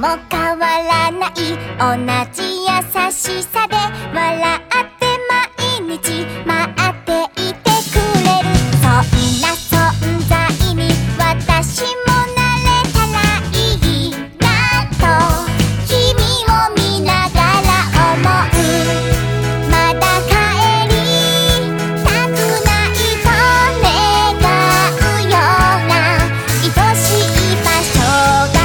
も変わらない同じ優しさで笑って毎日待っていてくれる、そんな存在に私もなれたらいいなと君を見ながら思う。まだ帰りたくないと願うような愛しい場所が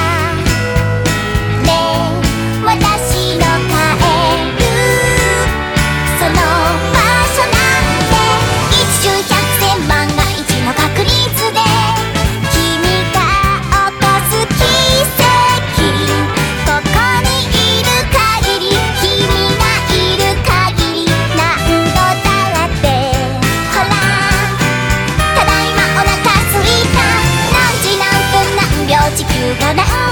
ね、私の帰るその場所なんて一瞬百千万が一の確率で君が起こす奇跡、ここにいる限り君がいる限り何度だってほら、ただいまお腹すいた、何時何分何秒地球が何